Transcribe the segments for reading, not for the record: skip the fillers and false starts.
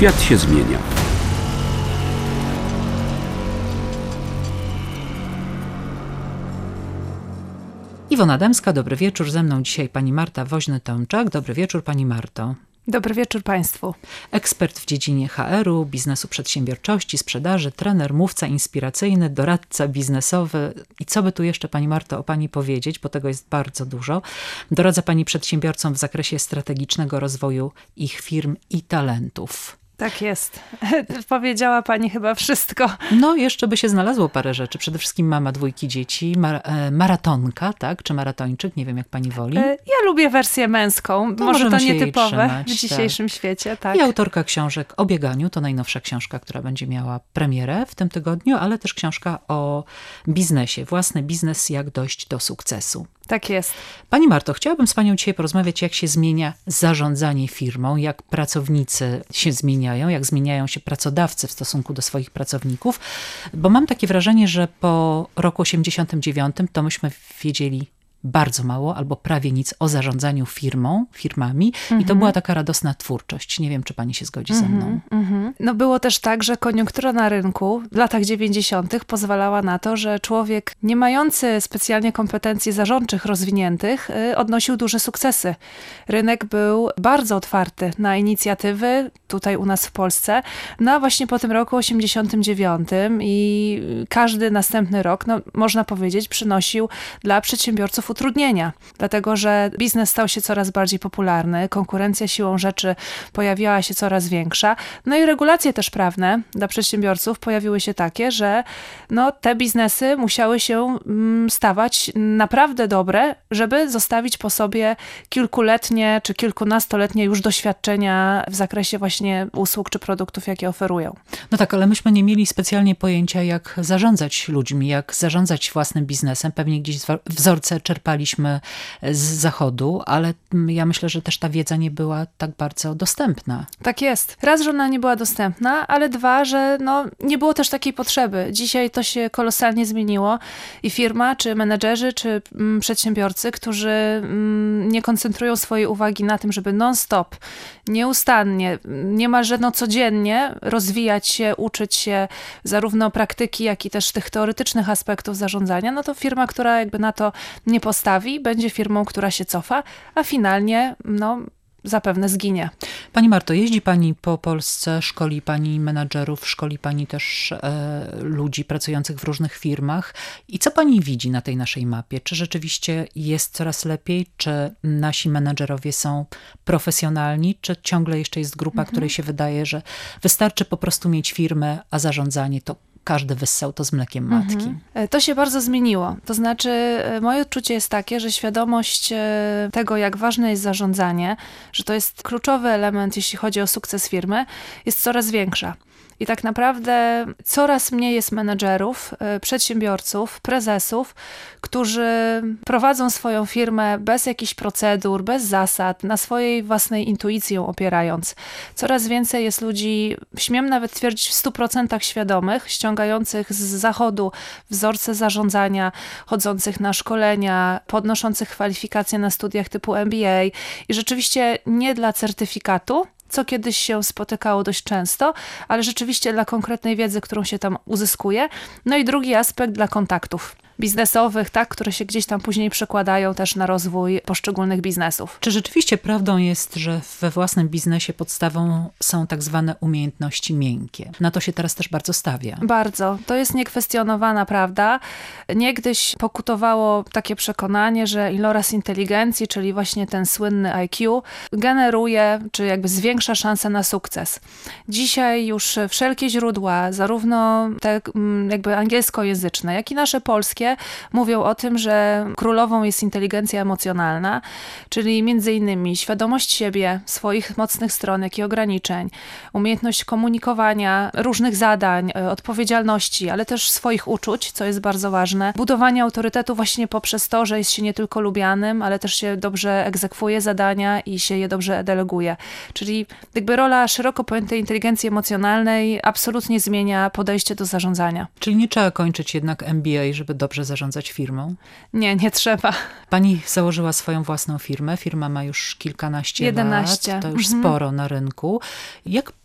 Świat się zmienia. Iwona Dębska, dobry wieczór. Ze mną dzisiaj pani Marta Woźny-Tomczak. Dobry wieczór, pani Marto. Dobry wieczór Państwu. Ekspert w dziedzinie HR-u, biznesu, przedsiębiorczości, sprzedaży, trener, mówca inspiracyjny, doradca biznesowy. I co by tu jeszcze, pani Marto, o pani powiedzieć, bo tego jest bardzo dużo. Doradza pani przedsiębiorcom w zakresie strategicznego rozwoju ich firm i talentów. Tak jest. Powiedziała pani chyba wszystko. No, jeszcze by się znalazło parę rzeczy. Przede wszystkim mama 2 dzieci, maratonka, tak? Czy maratończyk? Nie wiem, jak pani woli. Ja lubię wersję męską. To może to się nietypowe w dzisiejszym świecie. Tak. I autorka książek o bieganiu. To najnowsza książka, która będzie miała premierę w tym tygodniu, ale też książka o biznesie. Własny biznes, jak dojść do sukcesu. Tak jest. Pani Marto, chciałabym z panią dzisiaj porozmawiać, jak się zmienia zarządzanie firmą, jak pracownicy się zmieniają, jak zmieniają się pracodawcy w stosunku do swoich pracowników, bo mam takie wrażenie, że po roku 89 to myśmy wiedzieli bardzo mało albo prawie nic o zarządzaniu firmami i to była taka radosna twórczość. Nie wiem, czy pani się zgodzi ze mną. No było też tak, że koniunktura na rynku w latach 90. pozwalała na to, że człowiek nie mający specjalnie kompetencji zarządczych rozwiniętych odnosił duże sukcesy. Rynek był bardzo otwarty na inicjatywy tutaj u nas w Polsce. No a właśnie po tym roku 89 i każdy następny rok, no można powiedzieć, przynosił dla przedsiębiorców utrudnienia, dlatego że biznes stał się coraz bardziej popularny, konkurencja siłą rzeczy pojawiała się coraz większa, no i regulacje też prawne dla przedsiębiorców pojawiły się takie, że no, te biznesy musiały się stawać naprawdę dobre, żeby zostawić po sobie kilkuletnie czy kilkunastoletnie już doświadczenia w zakresie właśnie usług czy produktów, jakie oferują. No tak, ale myśmy nie mieli specjalnie pojęcia, jak zarządzać ludźmi, jak zarządzać własnym biznesem. Pewnie gdzieś wzorce czerpaliśmy z zachodu, ale ja myślę, że też ta wiedza nie była tak bardzo dostępna. Tak jest. Raz, że ona nie była dostępna, ale dwa, że no, nie było też takiej potrzeby. Dzisiaj to się kolosalnie zmieniło i firma, czy menedżerzy, czy przedsiębiorcy, którzy nie koncentrują swojej uwagi na tym, żeby non-stop, nieustannie, niemalże codziennie rozwijać się, uczyć się zarówno praktyki, jak i też tych teoretycznych aspektów zarządzania, no to firma, która jakby na to nie postawi, będzie firmą, która się cofa, a finalnie zapewne zginie. Pani Marto, jeździ pani po Polsce, szkoli pani menadżerów, szkoli pani też ludzi pracujących w różnych firmach. I co pani widzi na tej naszej mapie? Czy rzeczywiście jest coraz lepiej? Czy nasi menadżerowie są profesjonalni? Czy ciągle jeszcze jest grupa, której się wydaje, że wystarczy po prostu mieć firmę, a zarządzanie to każdy wyssał to z mlekiem matki. To się bardzo zmieniło. To znaczy, moje odczucie jest takie, że świadomość tego, jak ważne jest zarządzanie, że to jest kluczowy element, jeśli chodzi o sukces firmy, jest coraz większa. I tak naprawdę coraz mniej jest menedżerów, przedsiębiorców, prezesów, którzy prowadzą swoją firmę bez jakichś procedur, bez zasad, na swojej własnej intuicji ją opierając. Coraz więcej jest ludzi, śmiem nawet twierdzić, w 100% świadomych, ściągających z zachodu wzorce zarządzania, chodzących na szkolenia, podnoszących kwalifikacje na studiach typu MBA i rzeczywiście nie dla certyfikatu, co kiedyś się spotykało dość często, ale rzeczywiście dla konkretnej wiedzy, którą się tam uzyskuje. No i drugi aspekt dla kontaktów biznesowych, tak, które się gdzieś tam później przekładają też na rozwój poszczególnych biznesów. Czy rzeczywiście prawdą jest, że we własnym biznesie podstawą są tak zwane umiejętności miękkie? Na to się teraz też bardzo stawia. Bardzo. To jest niekwestionowana prawda. Niegdyś pokutowało takie przekonanie, że iloraz inteligencji, czyli właśnie ten słynny IQ, generuje, czy jakby zwiększa szanse na sukces. Dzisiaj już wszelkie źródła, zarówno te jakby angielskojęzyczne, jak i nasze polskie, mówią o tym, że królową jest inteligencja emocjonalna, czyli między innymi świadomość siebie, swoich mocnych stron, jak i ograniczeń, umiejętność komunikowania różnych zadań, odpowiedzialności, ale też swoich uczuć, co jest bardzo ważne, budowanie autorytetu właśnie poprzez to, że jest się nie tylko lubianym, ale też się dobrze egzekwuje zadania i się je dobrze deleguje. Czyli jakby rola szeroko pojętej inteligencji emocjonalnej absolutnie zmienia podejście do zarządzania. Czyli nie trzeba kończyć jednak MBA, żeby dobrze zarządzać firmą? Nie trzeba. Pani założyła swoją własną firmę. Firma ma już kilkanaście 11 lat. To już sporo na rynku. Jak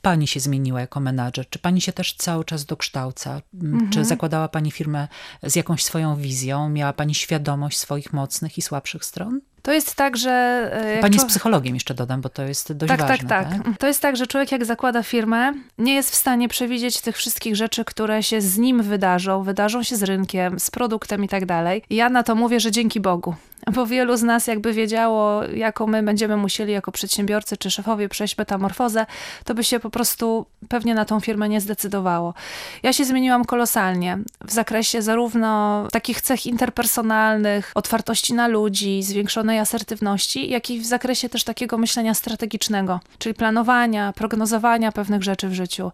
pani się zmieniła jako menadżer? Czy pani się też cały czas dokształca? Czy zakładała pani firmę z jakąś swoją wizją? Miała pani świadomość swoich mocnych i słabszych stron? To jest tak, że... Pani jest psychologiem, jeszcze dodam, bo to jest dość ważne. Tak. To jest tak, że człowiek jak zakłada firmę, nie jest w stanie przewidzieć tych wszystkich rzeczy, które się z nim wydarzą się z rynkiem, z produktem i tak dalej. Ja na to mówię, że dzięki Bogu. Bo wielu z nas jakby wiedziało, jaką my będziemy musieli jako przedsiębiorcy czy szefowie przejść metamorfozę, to by się po prostu pewnie na tą firmę nie zdecydowało. Ja się zmieniłam kolosalnie w zakresie zarówno takich cech interpersonalnych, otwartości na ludzi, zwiększonej asertywności, jak i w zakresie też takiego myślenia strategicznego, czyli planowania, prognozowania pewnych rzeczy w życiu.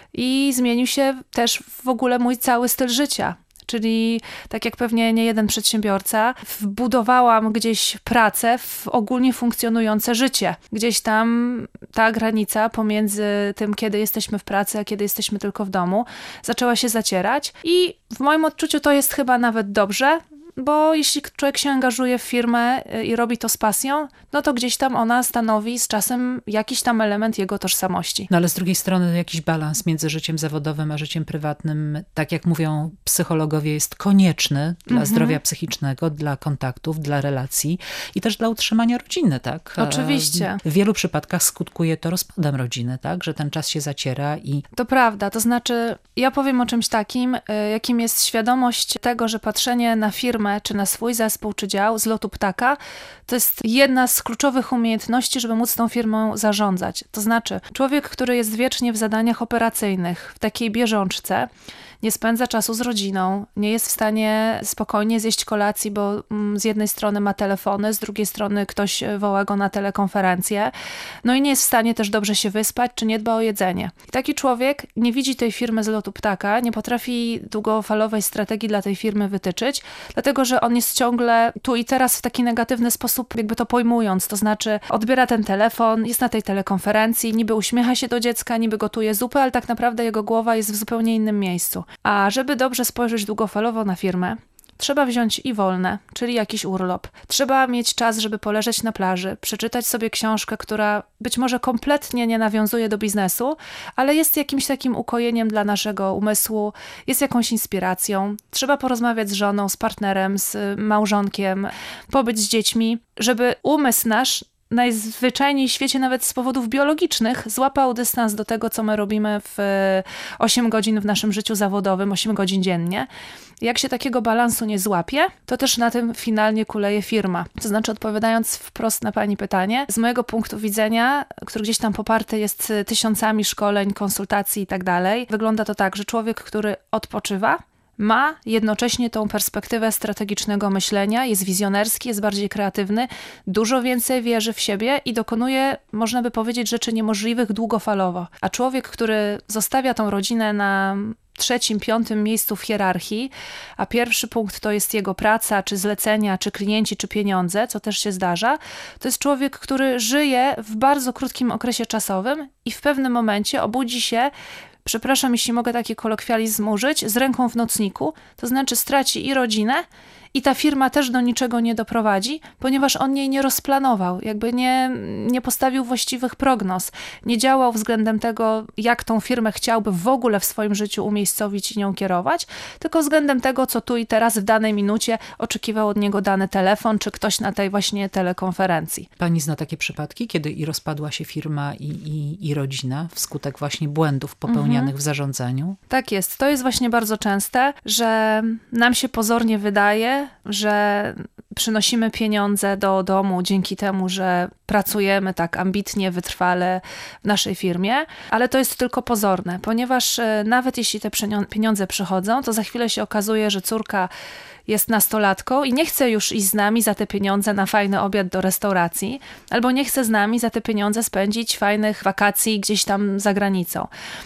I zmienił się też w ogóle mój cały styl życia. Czyli tak jak pewnie nie jeden przedsiębiorca, wbudowałam gdzieś pracę w ogólnie funkcjonujące życie. Gdzieś tam ta granica pomiędzy tym, kiedy jesteśmy w pracy, a kiedy jesteśmy tylko w domu, zaczęła się zacierać i w moim odczuciu to jest chyba nawet dobrze, bo jeśli człowiek się angażuje w firmę i robi to z pasją, no to gdzieś tam ona stanowi z czasem jakiś tam element jego tożsamości. No ale z drugiej strony jakiś balans między życiem zawodowym a życiem prywatnym, tak jak mówią psychologowie, jest konieczny dla zdrowia psychicznego, dla kontaktów, dla relacji i też dla utrzymania rodziny, tak? Oczywiście. W wielu przypadkach skutkuje to rozpadem rodziny, tak? Że ten czas się zaciera i... To prawda, to znaczy ja powiem o czymś takim, jakim jest świadomość tego, że patrzenie na firmę, czy na swój zespół, czy dział z lotu ptaka, to jest jedna z kluczowych umiejętności, żeby móc tą firmą zarządzać. To znaczy, człowiek, który jest wiecznie w zadaniach operacyjnych, w takiej bieżączce, nie spędza czasu z rodziną, nie jest w stanie spokojnie zjeść kolacji, bo z jednej strony ma telefony, z drugiej strony ktoś woła go na telekonferencję, no i nie jest w stanie też dobrze się wyspać, czy nie dba o jedzenie. I taki człowiek nie widzi tej firmy z lotu ptaka, nie potrafi długofalowej strategii dla tej firmy wytyczyć, dlatego, że on jest ciągle tu i teraz w taki negatywny sposób, jakby to pojmując, to znaczy odbiera ten telefon, jest na tej telekonferencji, niby uśmiecha się do dziecka, niby gotuje zupę, ale tak naprawdę jego głowa jest w zupełnie innym miejscu. A żeby dobrze spojrzeć długofalowo na firmę, trzeba wziąć i wolne, czyli jakiś urlop. Trzeba mieć czas, żeby poleżeć na plaży, przeczytać sobie książkę, która być może kompletnie nie nawiązuje do biznesu, ale jest jakimś takim ukojeniem dla naszego umysłu, jest jakąś inspiracją. Trzeba porozmawiać z żoną, z partnerem, z małżonkiem, pobyć z dziećmi, żeby umysł nasz najzwyczajniej w świecie, nawet z powodów biologicznych, złapał dystans do tego, co my robimy w 8 godzin w naszym życiu zawodowym, 8 godzin dziennie. Jak się takiego balansu nie złapie, to też na tym finalnie kuleje firma. To znaczy, odpowiadając wprost na pani pytanie, z mojego punktu widzenia, który gdzieś tam poparty jest tysiącami szkoleń, konsultacji i tak dalej, wygląda to tak, że człowiek, który odpoczywa, ma jednocześnie tą perspektywę strategicznego myślenia, jest wizjonerski, jest bardziej kreatywny, dużo więcej wierzy w siebie i dokonuje, można by powiedzieć, rzeczy niemożliwych długofalowo. A człowiek, który zostawia tą rodzinę na 3., 5. miejscu w hierarchii, a pierwszy punkt to jest jego praca, czy zlecenia, czy klienci, czy pieniądze, co też się zdarza, to jest człowiek, który żyje w bardzo krótkim okresie czasowym i w pewnym momencie obudzi się, przepraszam, jeśli mogę taki kolokwializm użyć, z ręką w nocniku, to znaczy straci i rodzinę, i ta firma też do niczego nie doprowadzi, ponieważ on jej nie rozplanował, jakby nie postawił właściwych prognoz, nie działał względem tego, jak tą firmę chciałby w ogóle w swoim życiu umiejscowić i nią kierować, tylko względem tego, co tu i teraz w danej minucie oczekiwał od niego dany telefon, czy ktoś na tej właśnie telekonferencji. Pani zna takie przypadki, kiedy i rozpadła się firma i rodzina wskutek właśnie błędów popełnianych w zarządzaniu? Tak jest. To jest właśnie bardzo częste, że nam się pozornie wydaje, że przynosimy pieniądze do domu dzięki temu, że pracujemy tak ambitnie, wytrwale w naszej firmie, ale to jest tylko pozorne, ponieważ nawet jeśli te pieniądze przychodzą, to za chwilę się okazuje, że córka jest nastolatką i nie chce już iść z nami za te pieniądze na fajny obiad do restauracji, albo nie chce z nami za te pieniądze spędzić fajnych wakacji gdzieś tam za granicą.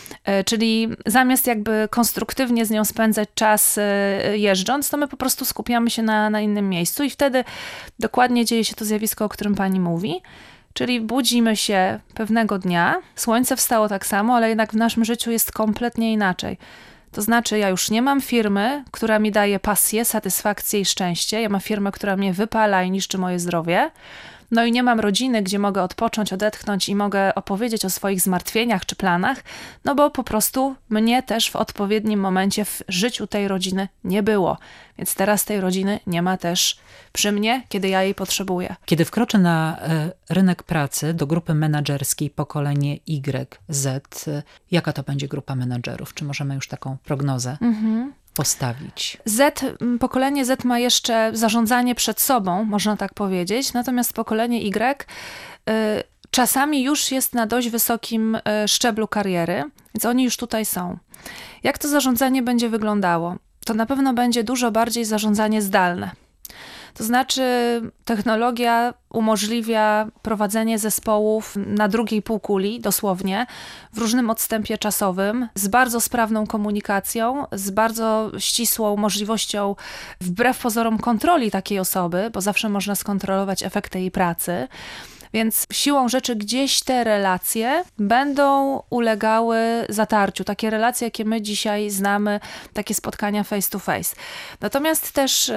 Czyli zamiast jakby konstruktywnie z nią spędzać czas jeżdżąc, to my po prostu skupiamy się na innym miejscu i wtedy dokładnie dzieje się to zjawisko, o którym pani mówi. Czyli budzimy się pewnego dnia, słońce wstało tak samo, ale jednak w naszym życiu jest kompletnie inaczej. To znaczy, ja już nie mam firmy, która mi daje pasję, satysfakcję i szczęście. Ja mam firmę, która mnie wypala i niszczy moje zdrowie. no i nie mam rodziny, gdzie mogę odpocząć, odetchnąć i mogę opowiedzieć o swoich zmartwieniach czy planach, no bo po prostu mnie też w odpowiednim momencie w życiu tej rodziny nie było. Więc teraz tej rodziny nie ma też przy mnie, kiedy ja jej potrzebuję. Kiedy wkroczę na rynek pracy do grupy menedżerskiej pokolenie YZ, jaka to będzie grupa menedżerów? Czy możemy już taką prognozę postawić? Pokolenie Z ma jeszcze zarządzanie przed sobą, można tak powiedzieć, natomiast pokolenie Y czasami już jest na dość wysokim szczeblu kariery, więc oni już tutaj są. Jak to zarządzanie będzie wyglądało? To na pewno będzie dużo bardziej zarządzanie zdalne. To znaczy technologia umożliwia prowadzenie zespołów na drugiej półkuli, dosłownie, w różnym odstępie czasowym, z bardzo sprawną komunikacją, z bardzo ścisłą możliwością, wbrew pozorom, kontroli takiej osoby, bo zawsze można skontrolować efekty jej pracy. Więc siłą rzeczy gdzieś te relacje będą ulegały zatarciu. Takie relacje, jakie my dzisiaj znamy, takie spotkania face to face. Natomiast też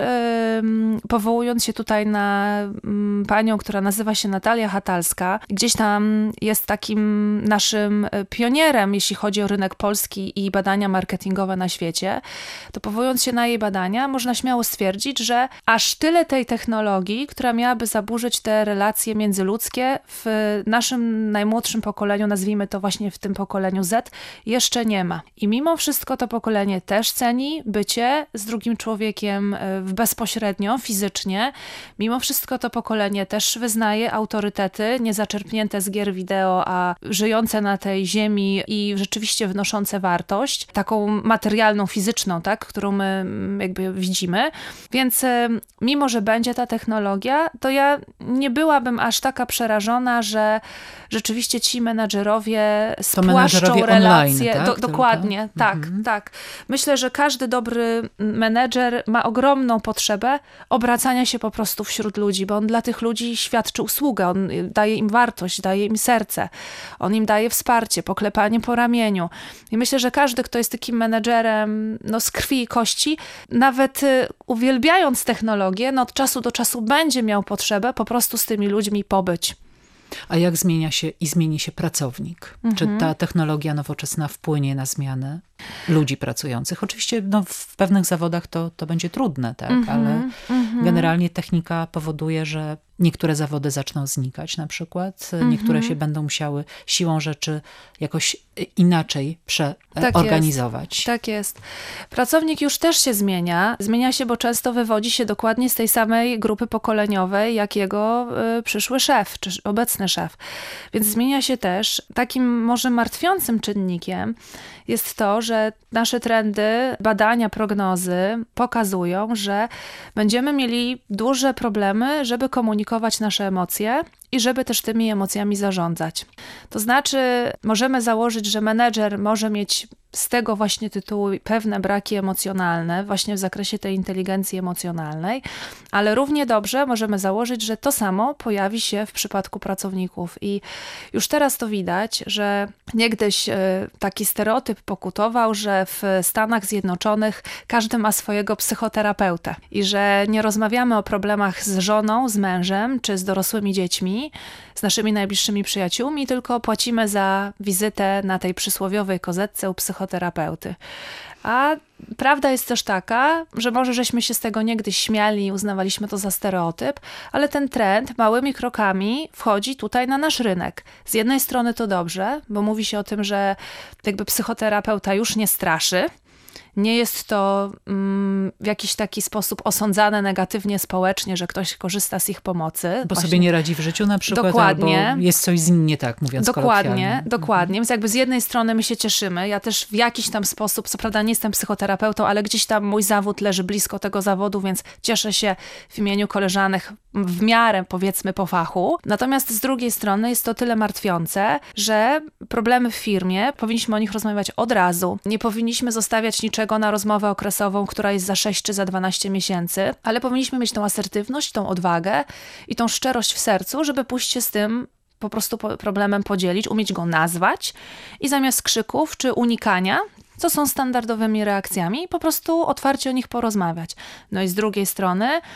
powołując się tutaj na panią, która nazywa się Natalia Hatalska, gdzieś tam jest takim naszym pionierem, jeśli chodzi o rynek polski i badania marketingowe na świecie, to powołując się na jej badania, można śmiało stwierdzić, że aż tyle tej technologii, która miałaby zaburzyć te relacje międzyludzkie, w naszym najmłodszym pokoleniu, nazwijmy to właśnie w tym pokoleniu Z, jeszcze nie ma. I mimo wszystko to pokolenie też ceni bycie z drugim człowiekiem bezpośrednio, fizycznie. Mimo wszystko to pokolenie też wyznaje autorytety, niezaczerpnięte z gier wideo, a żyjące na tej ziemi i rzeczywiście wnoszące wartość, taką materialną, fizyczną, tak, którą my jakby widzimy. Więc mimo, że będzie ta technologia, to ja nie byłabym aż taka przerażona, że rzeczywiście ci menadżerowie spłaszczą relacje. Online, tak? Dokładnie, tak. Myślę, że każdy dobry menedżer ma ogromną potrzebę obracania się po prostu wśród ludzi, bo on dla tych ludzi świadczy usługę, on daje im wartość, daje im serce, on im daje wsparcie, poklepanie po ramieniu. I myślę, że każdy, kto jest takim menedżerem z krwi i kości, nawet uwielbiając technologię, od czasu do czasu będzie miał potrzebę po prostu z tymi ludźmi pobyć. A jak zmieni się pracownik? Czy ta technologia nowoczesna wpłynie na zmianę ludzi pracujących? Oczywiście w pewnych zawodach to będzie trudne, tak? Ale generalnie technika powoduje, że niektóre zawody zaczną znikać na przykład, niektóre się będą musiały siłą rzeczy jakoś inaczej przeorganizować. Tak jest. Pracownik już też się zmienia. Zmienia się, bo często wywodzi się dokładnie z tej samej grupy pokoleniowej, jak jego przyszły szef, czy obecny szef. Więc zmienia się też. Takim może martwiącym czynnikiem jest to, że nasze trendy, badania, prognozy pokazują, że będziemy mieli duże problemy, żeby komunikować nasze emocje i żeby też tymi emocjami zarządzać. To znaczy, możemy założyć, że menedżer może mieć z tego właśnie tytułu pewne braki emocjonalne, właśnie w zakresie tej inteligencji emocjonalnej, ale równie dobrze możemy założyć, że to samo pojawi się w przypadku pracowników. I już teraz to widać, że niegdyś taki stereotyp pokutował, że w Stanach Zjednoczonych każdy ma swojego psychoterapeutę i że nie rozmawiamy o problemach z żoną, z mężem czy z dorosłymi dziećmi, z naszymi najbliższymi przyjaciółmi, tylko płacimy za wizytę na tej przysłowiowej kozetce u psychoterapeuty. A prawda jest też taka, że może żeśmy się z tego niegdyś śmiali i uznawaliśmy to za stereotyp, ale ten trend małymi krokami wchodzi tutaj na nasz rynek. Z jednej strony to dobrze, bo mówi się o tym, że jakby psychoterapeuta już nie straszy, nie jest to w jakiś taki sposób osądzane negatywnie społecznie, że ktoś korzysta z ich pomocy. Bo sobie nie radzi w życiu na przykład, dokładnie. Albo jest coś z nim nie tak, mówiąc kolokwialnie. Dokładnie. Więc jakby z jednej strony my się cieszymy. Ja też w jakiś tam sposób, co prawda nie jestem psychoterapeutą, ale gdzieś tam mój zawód leży blisko tego zawodu, więc cieszę się w imieniu koleżanek w miarę, powiedzmy, po fachu. Natomiast z drugiej strony jest to tyle martwiące, że problemy w firmie, powinniśmy o nich rozmawiać od razu. Nie powinniśmy zostawiać niczego na rozmowę okresową, która jest za 6 czy za 12 miesięcy, ale powinniśmy mieć tą asertywność, tą odwagę i tą szczerość w sercu, żeby pójść się z tym po prostu problemem podzielić, umieć go nazwać i zamiast krzyków czy unikania, co są standardowymi reakcjami, po prostu otwarcie o nich porozmawiać. No i z drugiej strony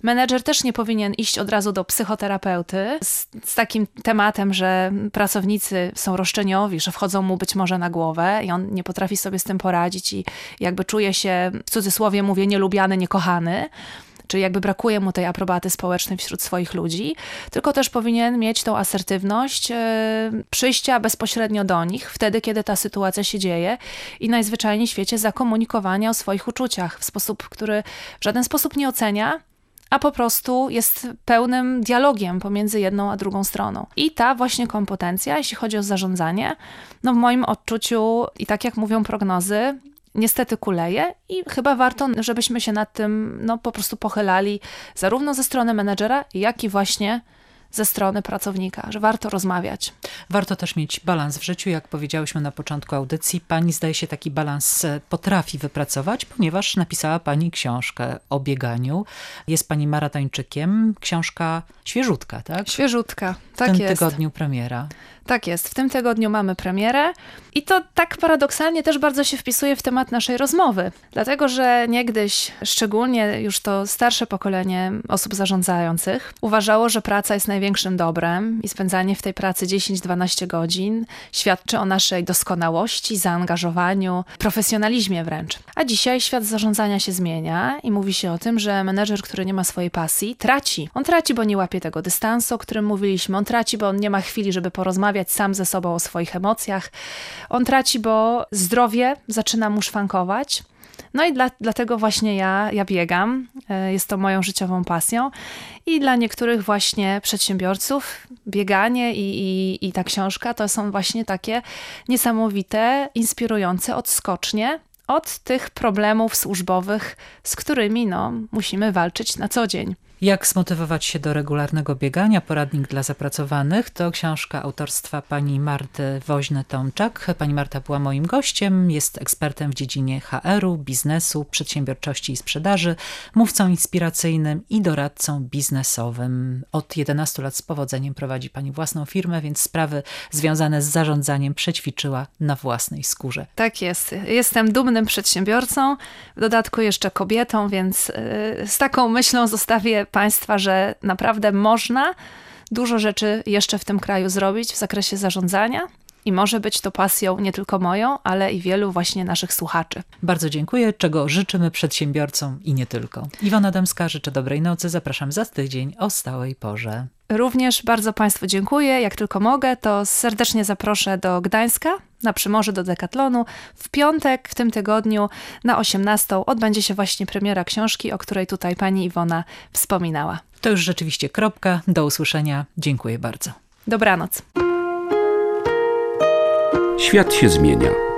Menedżer też nie powinien iść od razu do psychoterapeuty z takim tematem, że pracownicy są roszczeniowi, że wchodzą mu być może na głowę i on nie potrafi sobie z tym poradzić i jakby czuje się, w cudzysłowie mówię, nielubiany, niekochany. Czyli jakby brakuje mu tej aprobaty społecznej wśród swoich ludzi, tylko też powinien mieć tą asertywność przyjścia bezpośrednio do nich, wtedy, kiedy ta sytuacja się dzieje i najzwyczajniej w świecie zakomunikowania o swoich uczuciach w sposób, który w żaden sposób nie ocenia, a po prostu jest pełnym dialogiem pomiędzy jedną a drugą stroną. I ta właśnie kompetencja, jeśli chodzi o zarządzanie, no w moim odczuciu i tak jak mówią prognozy, niestety kuleje i chyba warto, żebyśmy się nad tym po prostu pochylali zarówno ze strony menedżera, jak i właśnie ze strony pracownika, że warto rozmawiać. Warto też mieć balans w życiu, jak powiedziałyśmy na początku audycji. Pani zdaje się taki balans potrafi wypracować, ponieważ napisała pani książkę o bieganiu. Jest pani maratończykiem. Książka świeżutka, tak? Świeżutka, tak jest. W tym tygodniu premiera. Tak jest, w tym tygodniu mamy premierę i to tak paradoksalnie też bardzo się wpisuje w temat naszej rozmowy. Dlatego, że niegdyś, szczególnie już to starsze pokolenie osób zarządzających, uważało, że praca jest największym dobrem i spędzanie w tej pracy 10-12 godzin świadczy o naszej doskonałości, zaangażowaniu, profesjonalizmie wręcz. A dzisiaj świat zarządzania się zmienia i mówi się o tym, że menedżer, który nie ma swojej pasji, traci. On traci, bo nie łapie tego dystansu, o którym mówiliśmy. On traci, bo on nie ma chwili, żeby porozmawiać sam ze sobą o swoich emocjach. On traci, bo zdrowie zaczyna mu szwankować. No i dlatego właśnie ja biegam. Jest to moją życiową pasją. I dla niektórych właśnie przedsiębiorców bieganie i ta książka to są właśnie takie niesamowite, inspirujące odskocznie od tych problemów służbowych, z którymi musimy walczyć na co dzień. Jak zmotywować się do regularnego biegania? Poradnik dla zapracowanych. To książka autorstwa pani Marty Woźny-Tomczak. Pani Marta była moim gościem. Jest ekspertem w dziedzinie HR-u, biznesu, przedsiębiorczości i sprzedaży, mówcą inspiracyjnym i doradcą biznesowym. Od 11 lat z powodzeniem prowadzi pani własną firmę, więc sprawy związane z zarządzaniem przećwiczyła na własnej skórze. Tak jest. Jestem dumnym przedsiębiorcą, w dodatku jeszcze kobietą, więc z taką myślą zostawię państwa, że naprawdę można dużo rzeczy jeszcze w tym kraju zrobić w zakresie zarządzania i może być to pasją nie tylko moją, ale i wielu właśnie naszych słuchaczy. Bardzo dziękuję, czego życzymy przedsiębiorcom i nie tylko. Iwona Dębska, życzę dobrej nocy, zapraszam za tydzień o stałej porze. Również bardzo państwu dziękuję, jak tylko mogę, to serdecznie zaproszę do Gdańska, na Przymorze do Decathlonu. W piątek w tym tygodniu na 18:00 odbędzie się właśnie premiera książki, o której tutaj pani Iwona wspominała. To już rzeczywiście kropka. Do usłyszenia. Dziękuję bardzo. Dobranoc. Świat się zmienia.